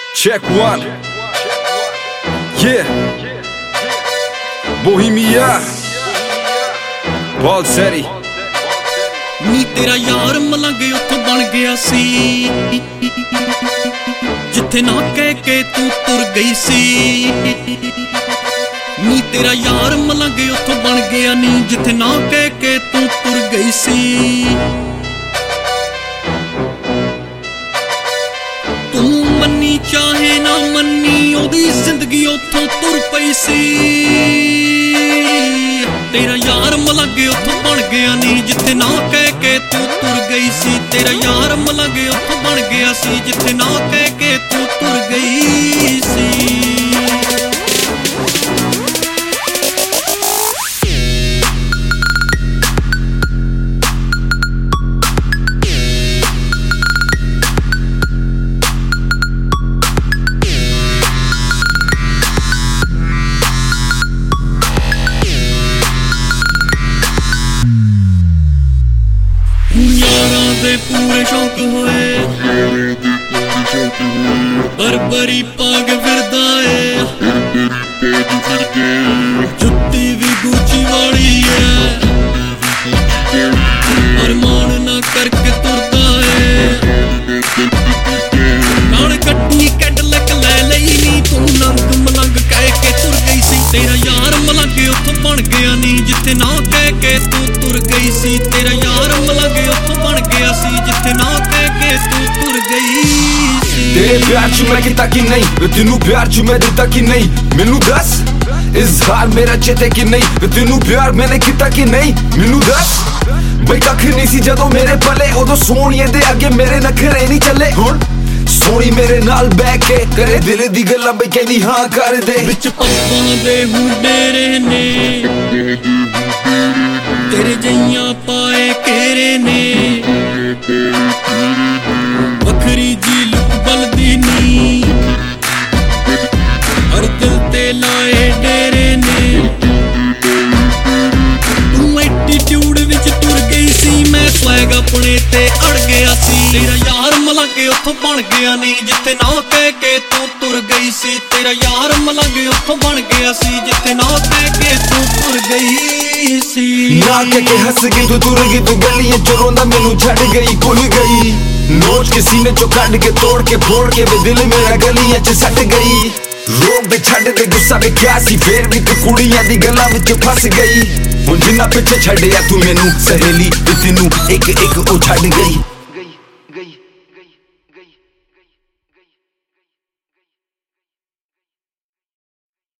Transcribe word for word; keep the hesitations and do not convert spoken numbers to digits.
Check one. Yeah. Bohemia. Balseri. ਨੀ ਤੇਰਾ ਯਾਰ ਮਲੰਗ ਉੱਥੋਂ ਬਣ ਗਿਆ ਸੀ, ਜਿੱਥੇ ਨਾ ਕਹਿ ਕੇ ਤੂੰ ਤੁਰ ਗਈ ਸੀ। ਨੀ ਤੇਰਾ ਯਾਰ ਮਲੰਗ ਉੱਥੋਂ ਬਣ ਗਿਆ ਨੀ, ਜਿੱਥੇ ਨਾ ਕਹਿ ਕੇ ਤੂੰ ਤੁਰ ਗਈ ਸੀ। ਤੂੰ ਮੰਨੀ ਚਾਹੇ ਨਾ ਮੰਨੀ, ਉਹਦੀ ਜ਼ਿੰਦਗੀ ਉੱਥੋਂ ਤੁਰ ਪਈ ਸੀ। ਤੇਰਾ ਯਾਰ ਮਲੰਗ ਉੱਥੋਂ ਬਣ ਗਿਆ ਨੀ, ਜਿੱਥੇ ਨਾ ਕਹਿ ਕੇ ਤੂੰ ਤੁਰ ਗਈ ਸੀ। ਤੇਰਾ ਯਾਰ ਮਲੰਗ ਉੱਥੋਂ ਬਣ ਗਿਆ ਸੀ, ਜਿੱਥੇ ਨਾ ਕਹਿ ਕੇ ਤੂੰ ਤੁਰ ਗਈ ਸੀ। यारां दे पूरे शौक होए, बरबरी पाग फिरदा है, जुत्ती भी गुची वाली है, अरमान ना करके तुरदा है। नाल गड्डी कैडलैक लै लई नी, तू नंग मलंग कह के तुर गई सी। तेरा यार मलंग उत्थों बन गया नी, जिथे ना कह के तू तुर गई सी। तेरा यार मलंग उत्थों बन गया सी, जिथे ना कह के तू तुर गई सी। तेरे प्यार च मैं कीता कि नहीं, वे तेनू प्यार च मैं दिता कि नहीं, मैनू दस इजहार मेरा चेते कि नहीं, वे तेनू प्यार मैंने कीता कि नहीं, मैनू दस। बई कख नहीं सी जदों मेरे पले, उदों सोहणिए दे अगे मेरे नखरे नहीं चले। हुण सोनी मेरे नाल बैठ के करे दिल दी गल्लां, बई कहंदी हां कर दे। विच पप्पां दे हुंडेरे ने, तेरे जइयां पाए केरे ने, वखरी जी लुक बलदी नी, हर दिल ते लाए डेरे ने। तू एटीट्यूड विच तुर गई सी, मैं स्वैग अपने ते अड़ गया सी। तेरा यार मलंग उत्थों बन गया नी, जिथे ना कह के तू तुर गई सी। तेरा यार मलंग उत्थों बन गया सी, जिथे ना कह के तू तुर गई सी। ना कह के हस गई तू तुर गई, तू गलियां च रोंदा मैनू छड्ड गई, भुल गई। नोच के सीने चो कढ के तोड़ के फोड़ के वे दिल मेरा गलियां च सट गई। रोक दे छड्ड दे गुस्सा वे क्या सी, फेर भी तू कुड़ियां दी गल्लां विच फस गई। हुण जिन्ना पिछे छड्डिया तू मैनू सहेली, ते तैनू इक इक ओ छड्ड गई गई गई।